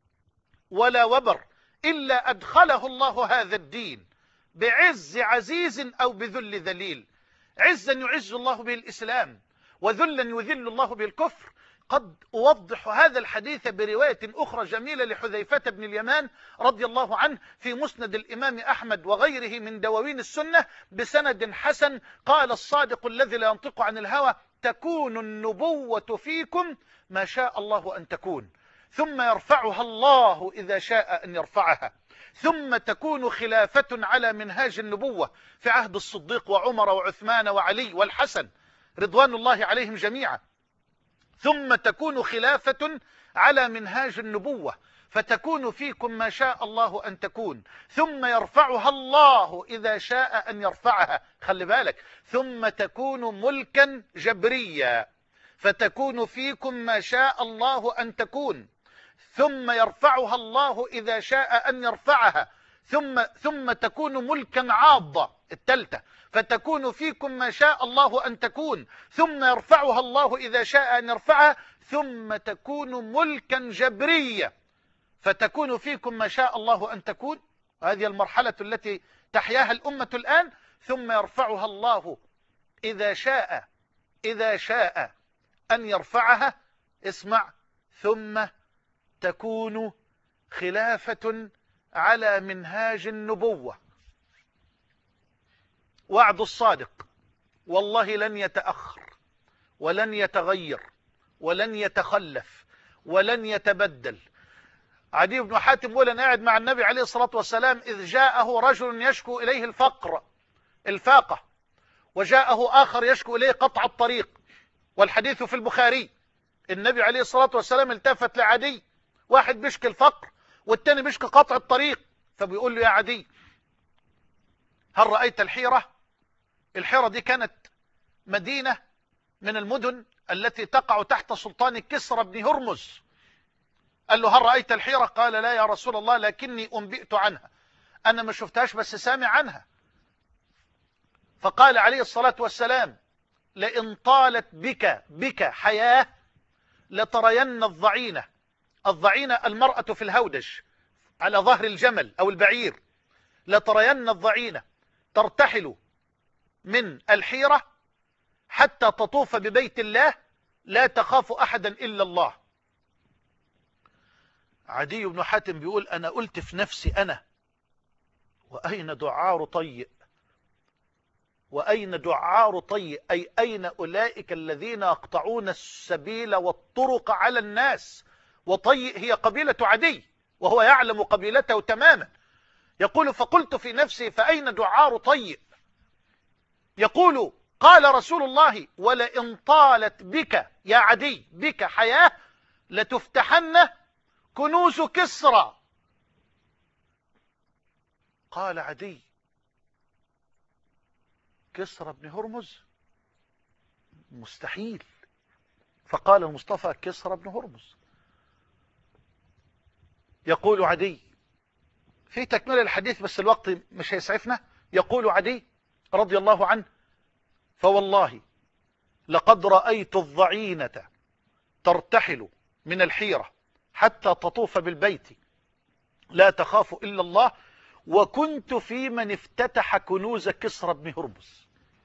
ولا وبر إلا أدخله الله هذا الدين بعز عزيز أو بذل ذليل. عزا يعز الله به الإسلام، وذلا يذل الله به الكفر. قد أوضح هذا الحديث برواية أخرى جميلة لحذيفة بن اليمان رضي الله عنه في مسند الإمام أحمد وغيره من دواوين السنة بسند حسن. قال الصادق الذي لا ينطق عن الهوى: تكون النبوة فيكم ما شاء الله أن تكون، ثم يرفعها الله إذا شاء أن يرفعها، ثم تكون خلافة على منهاج النبوة في عهد الصديق وعمر وعثمان وعلي والحسن رضوان الله عليهم جميعا، ثم تكون خلافة على منهاج النبوة فتكون فيكم ما شاء الله أن تكون، ثم يرفعها الله إذا شاء أن يرفعها. خلي بالك، ثم تكون ملكا جبريا فتكون فيكم ما شاء الله أن تكون، ثم يرفعها الله إذا شاء أن يرفعها، ثم ثم تكون ملكا عاضا التالتة فتكون فيكم ما شاء الله أن تكون، ثم يرفعها الله إذا شاء أن يرفعها، ثم تكون ملكا جبريا فتكون فيكم ما شاء الله أن تكون. هذه المرحلة التي تحياها الأمة الآن. ثم يرفعها الله إذا شاء إذا شاء أن يرفعها. اسمع: ثم تكون خلافة على منهاج النبوة. وعد الصادق والله لن يتأخر ولن يتغير ولن يتخلف ولن يتبدل. عدي بن حاتم يقول: أنا قاعد مع النبي عليه الصلاة والسلام إذ جاءه رجل يشكو إليه الفقر الفاقة، وجاءه آخر يشكو إليه قطع الطريق، والحديث في البخاري. النبي عليه الصلاة والسلام التفت لعدي، واحد بيشكي الفقر والتاني بيشكي قطع الطريق، فبيقول له: يا عدي، هل رأيت الحيرة؟ الحيرة دي كانت مدينة من المدن التي تقع تحت سلطان كسرى بن هرمز. قال له هل رأيت الحيرة؟ قال لا يا رسول الله، لكني أنبئت عنها، أنا ما شفتهاش بس سامع عنها. فقال عليه الصلاة والسلام لئن طالت بك بك حياة لترين الضعينة. الضعينة المرأة في الهودج على ظهر الجمل أو البعير. لترين الضعينة ترتحل من الحيرة حتى تطوف ببيت الله لا تخاف أحدا إلا الله. عدي بن حاتم بيقول أنا قلت في نفسي أنا وأين دعار طيء، وأين دعار طيء أي أين أولئك الذين يقطعون السبيل والطرق على الناس. وطيء هي قبيلة عدي وهو يعلم قبيلته تماما. يقول فقلت في نفسي فأين دعار طيء. يقول قال رسول الله ولئن طالت بك يا عدي بك حياة لتفتحن كنوز كسرى. قال عدي كسرى بن هرمز مستحيل. فقال المصطفى كسرى بن هرمز. يقول عدي في تكمل الحديث بس الوقت مش هيسعفنا. يقول عدي رضي الله عنه فوالله لقد رأيت الضعينة ترتحل من الحيرة حتى تطوف بالبيت لا تخاف إلا الله، وكنت في من افتتح كنوز كسرى بن هرمز.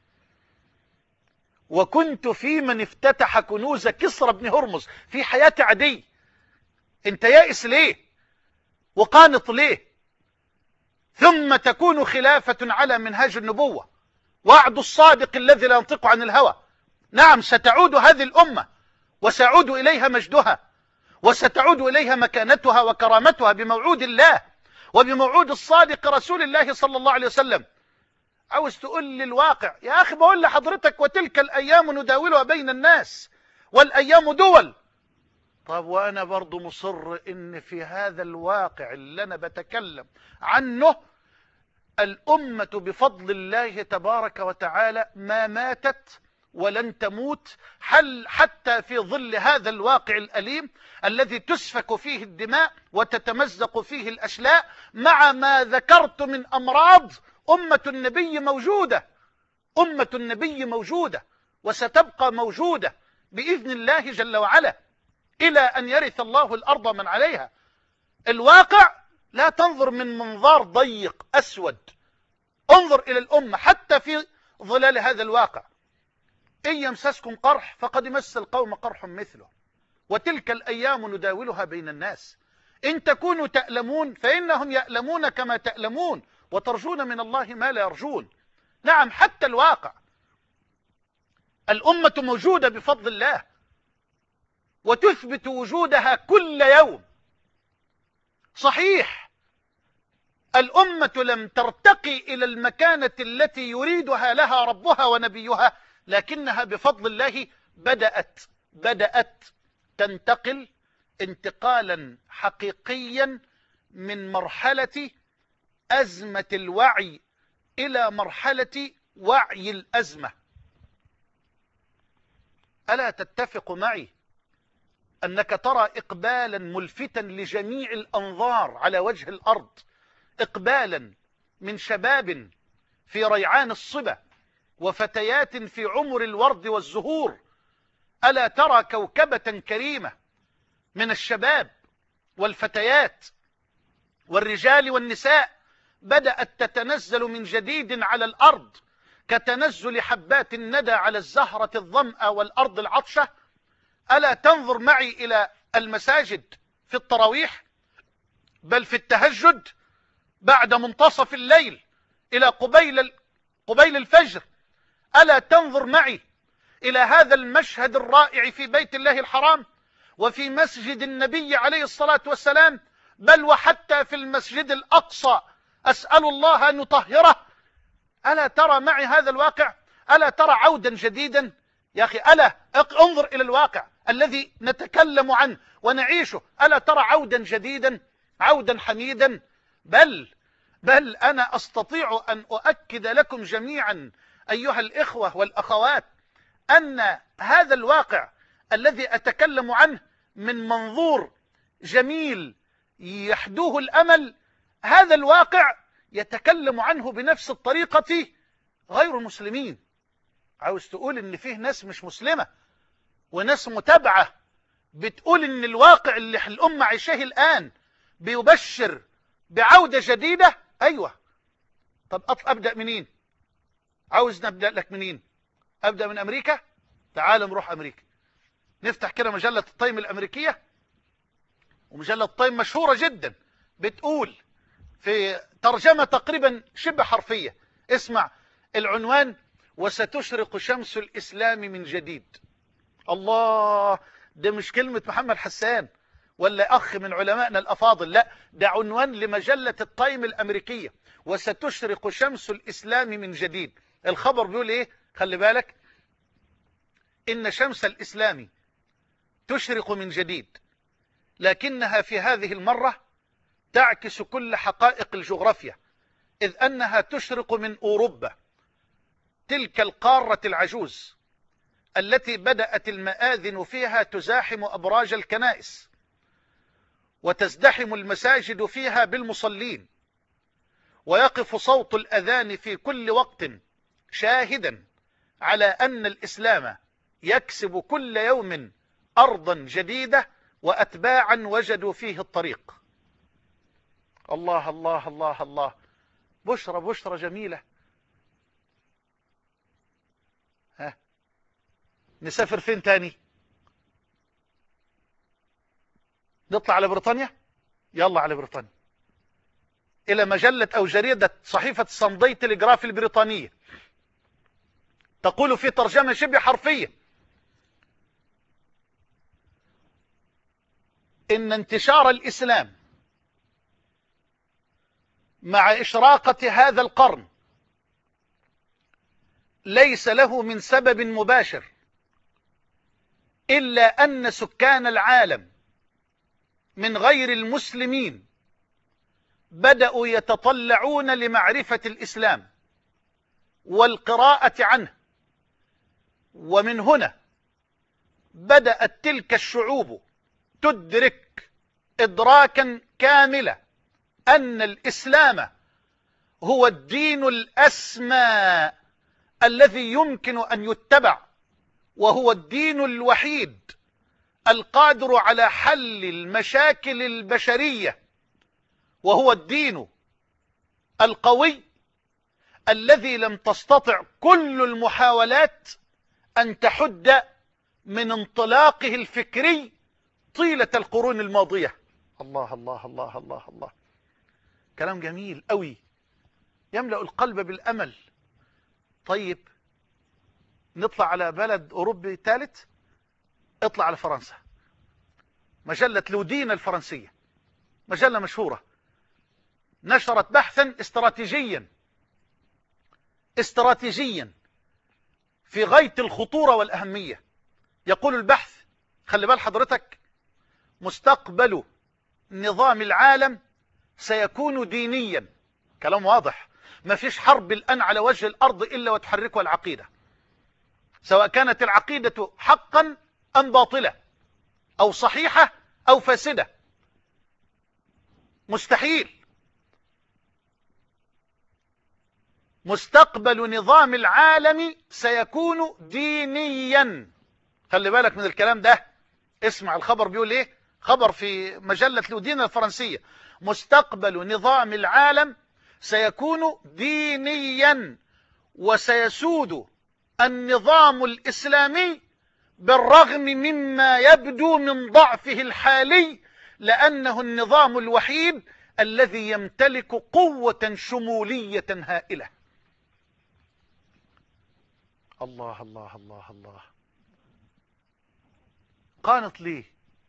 وكنت في من افتتح كنوز كسرى بن هرمز في حياة عدي. انت يائس ليه وقانط ليه؟ ثم تكون خلافة على منهاج النبوة، وعد الصادق الذي لا ينطق عن الهوى. نعم ستعود هذه الأمة وسيعود إليها مجدها وستعود إليها مكانتها وكرامتها بموعود الله وبموعود الصادق رسول الله صلى الله عليه وسلم. عاوز تقول لي الواقع يا أخي؟ بقول لحضرتك وتلك الأيام نداولها بين الناس والأيام دول. طب وأنا برضو مصر إن في هذا الواقع اللي أنا بتكلم عنه الأمة بفضل الله تبارك وتعالى ما ماتت ولن تموت حل حتى في ظل هذا الواقع الأليم الذي تسفك فيه الدماء وتتمزق فيه الأشلاء، مع ما ذكرت من أمراض. أمة النبي موجودة، أمة النبي موجودة وستبقى موجودة بإذن الله جل وعلا إلى أن يرث الله الأرض من عليها. الواقع لا تنظر من منظار ضيق أسود، انظر إلى الأمة حتى في ظلال هذا الواقع. إن يمسسكم قرح فقد مس القوم قرح مثله، وتلك الأيام نداولها بين الناس. إن تكونوا تألمون فإنهم يألمون كما تألمون، وترجون من الله ما لا يرجون. نعم حتى الواقع الأمة موجودة بفضل الله وتثبت وجودها كل يوم. صحيح الأمة لم ترتقي إلى المكانة التي يريدها لها ربها ونبيها، لكنها بفضل الله بدأت بدأت تنتقل انتقالا حقيقيا من مرحلة أزمة الوعي إلى مرحلة وعي الأزمة. ألا تتفق معي أنك ترى إقبالا ملفتا لجميع الأنظار على وجه الأرض، إقبالا من شباب في ريعان الصبا وفتيات في عمر الورد والزهور. ألا ترى كوكبة كريمة من الشباب والفتيات والرجال والنساء بدأت تتنزل من جديد على الأرض كتنزل حبات الندى على الزهرة الظمأ والأرض العطشة؟ ألا تنظر معي إلى المساجد في التراويح بل في التهجد بعد منتصف الليل إلى قبيل قبيل الفجر؟ ألا تنظر معي إلى هذا المشهد الرائع في بيت الله الحرام وفي مسجد النبي عليه الصلاة والسلام، بل وحتى في المسجد الأقصى، أسأل الله أن يطهره؟ ألا ترى معي هذا الواقع؟ ألا ترى عودا جديدا؟ يا أخي ألا انظر إلى الواقع الذي نتكلم عنه ونعيشه. ألا ترى عودا جديدا، عودا حميدا؟ بل بل أنا أستطيع أن أؤكد لكم جميعا أيها الإخوة والأخوات أن هذا الواقع الذي أتكلم عنه من منظور جميل يحدوه الأمل، هذا الواقع يتكلم عنه بنفس الطريقة غير المسلمين. عاوز تقول إن فيه ناس مش مسلمة وناس متابعة بتقول إن الواقع اللي الأمة عايشاه الآن بيبشر بعودة جديدة؟ أيوة. طب أبدأ منين؟ عاوز نبدأ لك منين؟ أبدأ من أمريكا؟ تعال نروح أمريكا، نفتح كده مجلة التايم الأمريكية، ومجلة التايم مشهورة جدا بتقول في ترجمة تقريبا شبه حرفية، اسمع العنوان: وستشرق شمس الإسلام من جديد. الله، ده مش كلمة محمد حسان ولا أخ من علمائنا الأفاضل، لا، ده عنوان لمجلة التايم الأمريكية، وستشرق شمس الإسلام من جديد. الخبر بيقول إيه؟ خلي بالك، إن شمس الإسلام تشرق من جديد، لكنها في هذه المرة تعكس كل حقائق الجغرافيا، إذ أنها تشرق من أوروبا، تلك القارة العجوز التي بدأت المآذن فيها تزاحم أبراج الكنائس، وتزدحم المساجد فيها بالمصلين، ويقف صوت الأذان في كل وقت شاهدا على أن الإسلام يكسب كل يوم أرضا جديدة وأتباعا وجدوا فيه الطريق. الله الله الله الله، بشرى بشرى جميلة. ها، نسافر فين تاني؟ نطلع على بريطانيا؟ يلا على بريطانيا، إلى مجلة أو جريدة صحيفة الساندي تلغراف البريطانية، تقول في ترجمة شبه حرفية: إن انتشار الإسلام مع إشراقة هذا القرن ليس له من سبب مباشر إلا أن سكان العالم من غير المسلمين بدأوا يتطلعون لمعرفة الإسلام والقراءة عنه، ومن هنا بدأت تلك الشعوب تدرك إدراكا كاملا أن الإسلام هو الدين الأسمى الذي يمكن أن يتبع، وهو الدين الوحيد القادر على حل المشاكل البشرية، وهو الدين القوي الذي لم تستطع كل المحاولات أن تحد من انطلاقه الفكري طيلة القرون الماضية. الله الله الله الله الله، كلام جميل قوي يملأ القلب بالأمل. طيب نطلع على بلد أوروبي ثالث، اطلع على فرنسا. مجلة لودين الفرنسية، مجلة مشهورة، نشرت بحثا استراتيجيا استراتيجيا في غاية الخطورة والأهمية. يقول البحث، خلي بال حضرتك، مستقبل نظام العالم سيكون دينيا. كلام واضح، ما فيش حرب الآن على وجه الأرض إلا وتحركها العقيدة، سواء كانت العقيدة حقا أم باطلة أو صحيحة أو فاسدة، مستحيل. مستقبل نظام العالم سيكون دينيا. خلي بالك من الكلام ده، اسمع الخبر بيقول ايه، خبر في مجلة لودين الفرنسية: مستقبل نظام العالم سيكون دينيا، وسيسود النظام الإسلامي بالرغم مما يبدو من ضعفه الحالي، لأنه النظام الوحيد الذي يمتلك قوة شمولية هائلة. الله الله الله الله، قانط ليه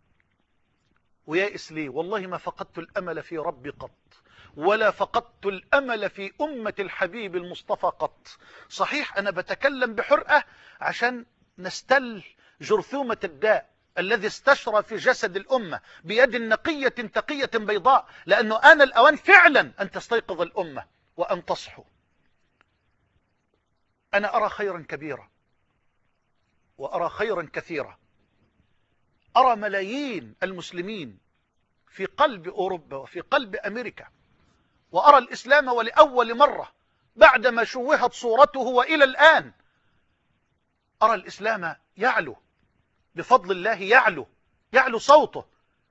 ويائس ليه؟ والله ما فقدت الأمل في ربي قط، ولا فقدت الأمل في أمة الحبيب المصطفى قط. صحيح أنا بتكلم بحرقة عشان نستل جرثومة الداء الذي استشرى في جسد الأمة بيد نقية تقية بيضاء، لأنه آن الأوان فعلا أن تستيقظ الأمة وأن تصحوا. أنا أرى خيرا كبيرا وأرى خيرا كثيرا. أرى ملايين المسلمين في قلب أوروبا وفي قلب أمريكا، وأرى الإسلام ولأول مرة بعدما شوهت صورته وإلى الآن أرى الإسلام يعلو بفضل الله، يعلو يعلو صوته،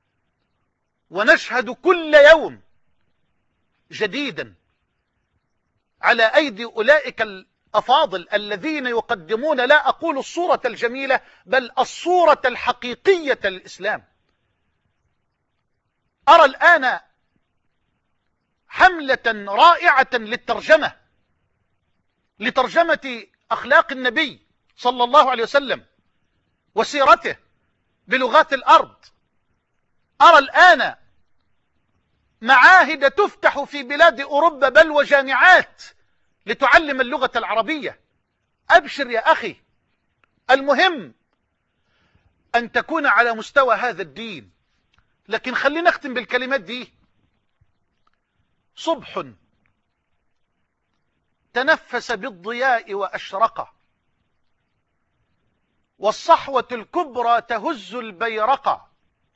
ونشهد كل يوم جديدا على أيدي أولئك الأفاضل الذين يقدمون، لا أقول الصورة الجميلة، بل الصورة الحقيقية للإسلام. أرى الآن حملة رائعة للترجمة، لترجمة أخلاق النبي صلى الله عليه وسلم وسيرته بلغات الأرض. أرى الآن معاهد تفتح في بلاد أوروبا بل وجامعات لتعلم اللغة العربية. أبشر يا أخي، المهم أن تكون على مستوى هذا الدين. لكن خلينا نختم بالكلمات دي: صبح تنفس بالضياء وأشرق، والصحوة الكبرى تهز البيرق،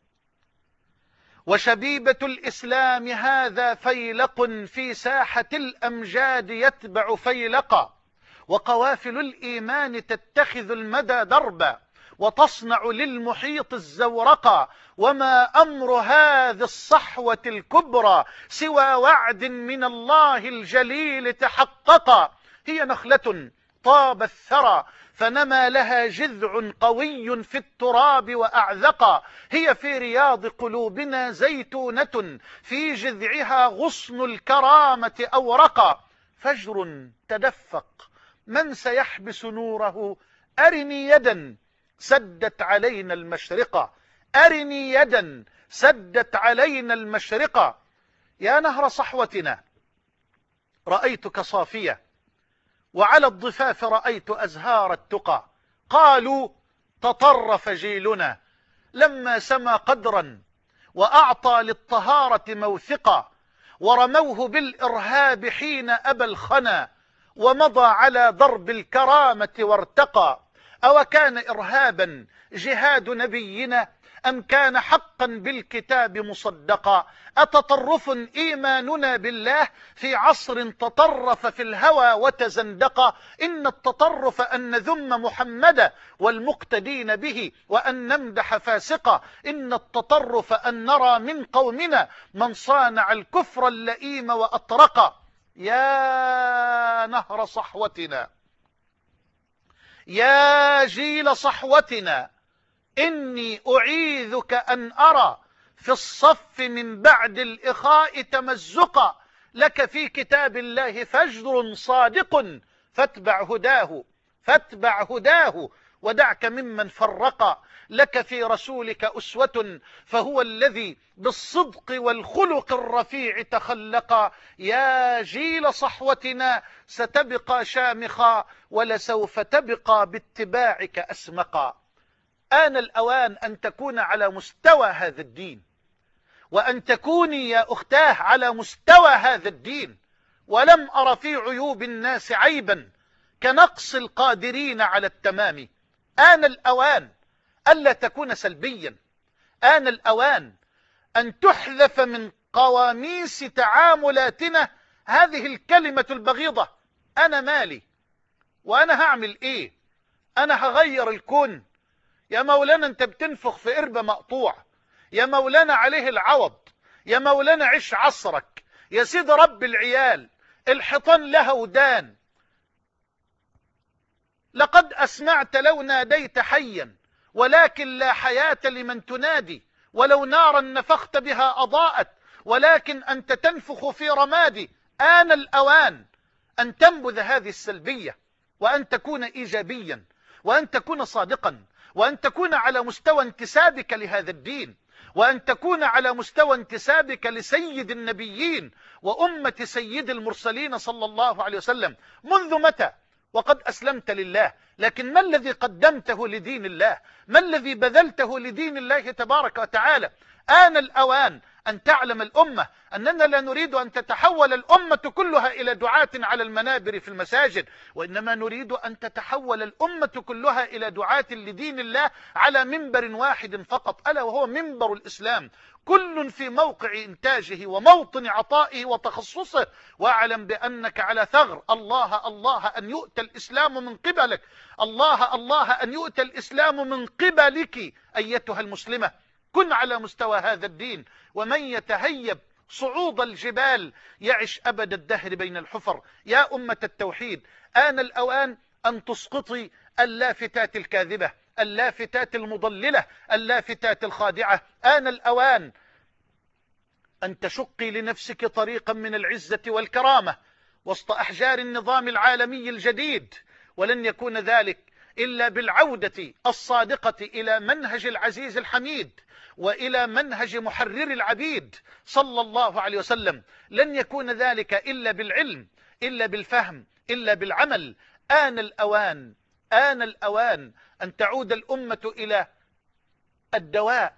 وشبيبة الإسلام هذا فيلق في ساحة الأمجاد يتبع فيلقا، وقوافل الإيمان تتخذ المدى دربا، وتصنع للمحيط الزورقا، وما أمر هذه الصحوة الكبرى سوى وعد من الله الجليل تحققا. هي نخلة طاب الثرى فنما لها جذع قوي في التراب وأعذقا، هي في رياض قلوبنا زيتونة في جذعها غصن الكرامة أورقا. فجر تدفق من سيحبس نوره، أرني يدا سدت علينا المشرقة، أرني يدا سدت علينا المشرقة. يا نهر صحوتنا رأيتك صافية، وعلى الضفاف رأيت أزهار التقى. قالوا تطرف جيلنا لما سما قدرا وأعطى للطهارة موثقا، ورموه بالإرهاب حين أبى الخنا، ومضى على ضرب الكرامة وارتقى. أو كان إرهابا جهاد نبينا أم كان حقا بالكتاب مصدقا؟ أتطرف إيماننا بالله في عصر تطرف في الهوى وتزندقا؟ إن التطرف أن نذم محمدا والمقتدين به وأن نمدح فاسقا، إن التطرف أن نرى من قومنا من صانع الكفر اللئيم وأطرقا. يا نهر صحوتنا، يا جيل صحوتنا، إني أعيذك أن أرى في الصف من بعد الإخاء تمزقا. لك في كتاب الله فجر صادق فاتبع هداه، فاتبع هداه ودعك ممن فرقا. لك في رسولك أسوة فهو الذي بالصدق والخلق الرفيع تخلقا. يا جيل صحوتنا ستبقى شامخا، ولسوف تبقى باتباعك أسمقا. آن الأوان أن تكون على مستوى هذا الدين، وأن تكوني يا أختاه على مستوى هذا الدين. ولم أر في عيوب الناس عيبا كنقص القادرين على التمام. آن الأوان ألا تكون سلبيا، آن الأوان أن تحذف من قواميس تعاملاتنا هذه الكلمة البغيضة: أنا مالي، وأنا هعمل إيه، أنا هغير الكون. يا مولانا أنت بتنفخ في قربة مقطوع، يا مولانا عليه العوض، يا مولانا عش عصرك، يا سيد رب العيال، الحيطان لها ودان. لقد أسمعت لو ناديت حيا، ولكن لا حياة لمن تنادي، ولو نارا نفخت بها أضاءت، ولكن أنت تنفخ في رمادي. آن الأوان أن تنبذ هذه السلبية، وأن تكون إيجابيا، وأن تكون صادقا، وأن تكون على مستوى انتسابك لهذا الدين، وأن تكون على مستوى انتسابك لسيد النبيين وأمة سيد المرسلين صلى الله عليه وسلم. منذ متى وقد أسلمت لله؟ لكن ما الذي قدمته لدين الله؟ ما الذي بذلته لدين الله تبارك وتعالى؟ آن الأوان أن تعلم الأمة أننا لا نريد أن تتحول الأمة كلها إلى دعاة على المنابر في المساجد، وإنما نريد أن تتحول الأمة كلها إلى دعاة لدين الله على منبر واحد فقط، ألا وهو منبر الإسلام، كل في موقع إنتاجه وموطن عطائه وتخصصه. واعلم بأنك على ثغر. الله الله أن يؤتى الإسلام من قبلك، الله الله أن يؤتى الإسلام من قبلك أيتها المسلمة. كن على مستوى هذا الدين، ومن يتهيب صعود الجبال يعش أبد الدهر بين الحفر. يا أمة التوحيد، آن الأوان أن تسقطي اللافتات الكاذبة، اللافتات المضللة، اللافتات الخادعة. آن الأوان أن تشقي لنفسك طريقا من العزة والكرامة وسط أحجار النظام العالمي الجديد، ولن يكون ذلك إلا بالعودة الصادقة إلى منهج العزيز الحميد وإلى منهج محرر العبيد صلى الله عليه وسلم. لن يكون ذلك إلا بالعلم، إلا بالفهم، إلا بالعمل. آن الأوان، آن الأوان أن تعود الأمة إلى الدواء،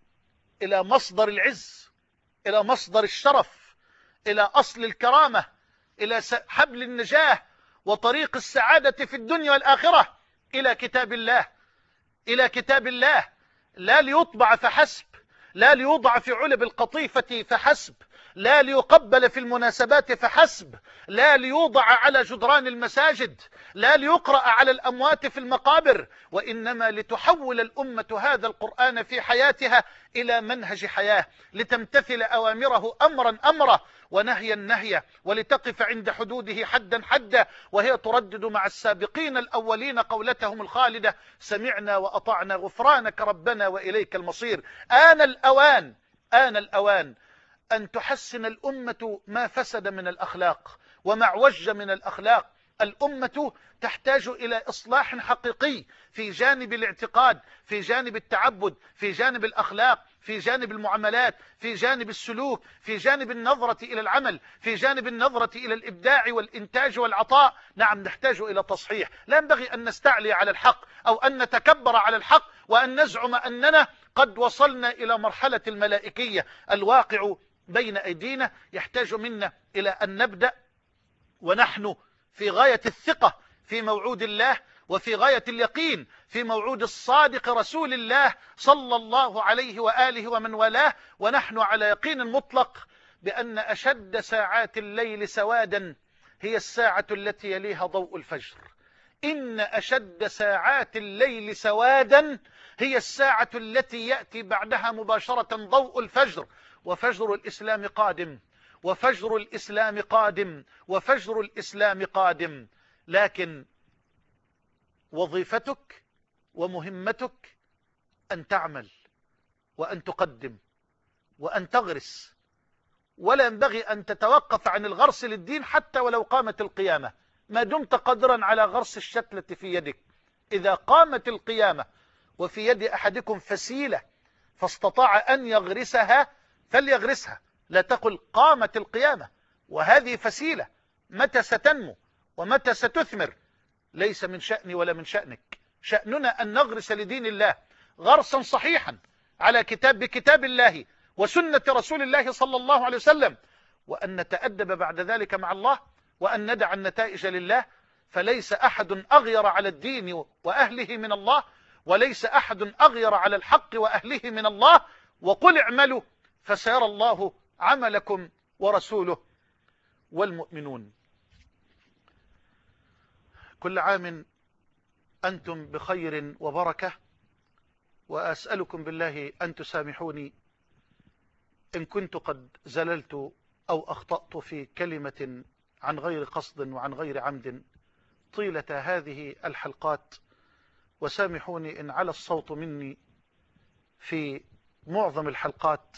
إلى مصدر العز، إلى مصدر الشرف، إلى أصل الكرامة، إلى حبل النجاة وطريق السعادة في الدنيا والآخرة، إلى كتاب الله، إلى كتاب الله، لا ليطبع فحسب، لا ليوضع في علب القطيفة فحسب، لا ليقبل في المناسبات فحسب، لا ليوضع على جدران المساجد، لا ليقرأ على الأموات في المقابر، وإنما لتحول الأمة هذا القرآن في حياتها إلى منهج حياة، لتمتثل أوامره أمرا أمرا ونهيا نهيا، ولتقف عند حدوده حدا حدا، وهي تردد مع السابقين الأولين قولتهم الخالدة: سمعنا وأطعنا غفرانك ربنا وإليك المصير. آن الأوان، آن الأوان أن تحسن الأمة ما فسد من الأخلاق وما اعوج من الأخلاق. الأمة تحتاج إلى إصلاح حقيقي في جانب الاعتقاد، في جانب التعبد، في جانب الأخلاق، في جانب المعاملات، في جانب السلوك، في جانب النظرة إلى العمل، في جانب النظرة إلى الإبداع والإنتاج والعطاء. نعم، نحتاج إلى تصحيح. لا ينبغي أن نستعلي على الحق أو أن نتكبر على الحق وأن نزعم أننا قد وصلنا إلى مرحلة الملائكية. الواقع بين أيدينا يحتاج منا إلى أن نبدأ ونحن في غاية الثقة في موعود الله، وفي غاية اليقين في موعود الصادق رسول الله صلى الله عليه وآله ومن والاه، ونحن على يقين مطلق بأن أشد ساعات الليل سوادا هي الساعة التي يليها ضوء الفجر. إن أشد ساعات الليل سوادا هي الساعة التي يأتي بعدها مباشرة ضوء الفجر. وفجر الإسلام قادم، وفجر الإسلام قادم، وفجر الإسلام قادم. لكن وظيفتك ومهمتك أن تعمل وأن تقدم وأن تغرس، ولا ينبغي أن تتوقف عن الغرس للدين حتى ولو قامت القيامة، ما دمت قادرا على غرس الشتلة في يدك. إذا قامت القيامة وفي يد أحدكم فسيلة فاستطاع أن يغرسها فليغرسها. لا تقل قامت القيامة وهذه فسيلة، متى ستنمو ومتى ستثمر ليس من شأني ولا من شأنك. شأننا أن نغرس لدين الله غرسا صحيحا على كتاب بكتاب الله وسنة رسول الله صلى الله عليه وسلم، وأن نتأدب بعد ذلك مع الله، وأن ندع النتائج لله. فليس أحد أغير على الدين وأهله من الله، وليس أحد أغير على الحق وأهله من الله. وقل اعملوا فسيرى الله عملكم ورسوله والمؤمنون. كل عام أنتم بخير وبركة، وأسألكم بالله أن تسامحوني إن كنت قد زللت أو أخطأت في كلمة عن غير قصد وعن غير عمد طيلة هذه الحلقات، وسامحوني إن على الصوت مني في معظم الحلقات،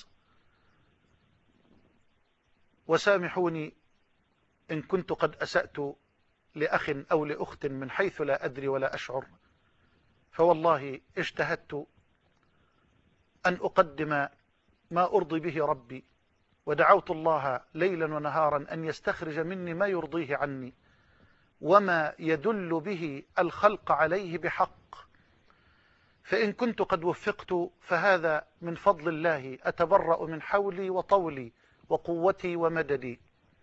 وسامحوني إن كنت قد أسأت لأخ أو لأخت من حيث لا أدري ولا أشعر. فوالله اجتهدت أن أقدم ما أرضي به ربي، ودعوت الله ليلا ونهارا أن يستخرج مني ما يرضيه عني، وما يدل به الخلق عليه بحق، فإن كنت قد وفقت فهذا من فضل الله، أتبرأ من حولي وطولي وقوتي ومددي.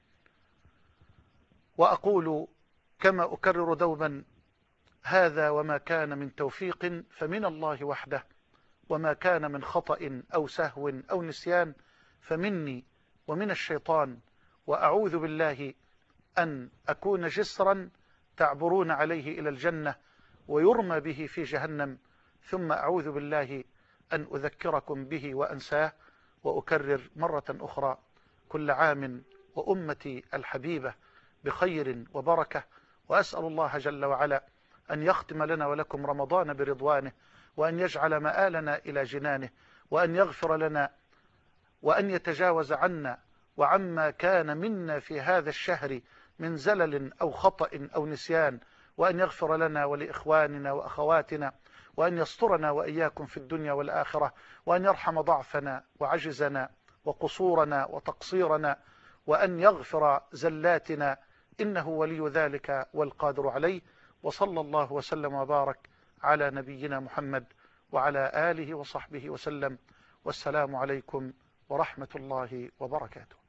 وأقول كما أكرر دوما: هذا وما كان من توفيق فمن الله وحده، وما كان من خطأ أو سهو أو نسيان فمني ومن الشيطان، وأعوذ بالله أن أكون جسرا تعبرون عليه إلى الجنة ويرمى به في جهنم، ثم أعوذ بالله أن أذكركم به وأنساه. وأكرر مرة أخرى: كل عام وأمتي الحبيبة بخير وبركة، وأسأل الله جل وعلا أن يختم لنا ولكم رمضان برضوانه، وأن يجعل مآلنا إلى جنانه، وأن يغفر لنا، وأن يتجاوز عنا وعما كان منا في هذا الشهر من زلل أو خطأ أو نسيان، وأن يغفر لنا ولإخواننا وأخواتنا، وأن يسترنا وإياكم في الدنيا والآخرة، وأن يرحم ضعفنا وعجزنا وقصورنا وتقصيرنا، وأن يغفر زلاتنا، إنه ولي ذلك والقادر عليه. وصلى الله وسلم وبارك على نبينا محمد وعلى آله وصحبه وسلم، والسلام عليكم ورحمة الله وبركاته.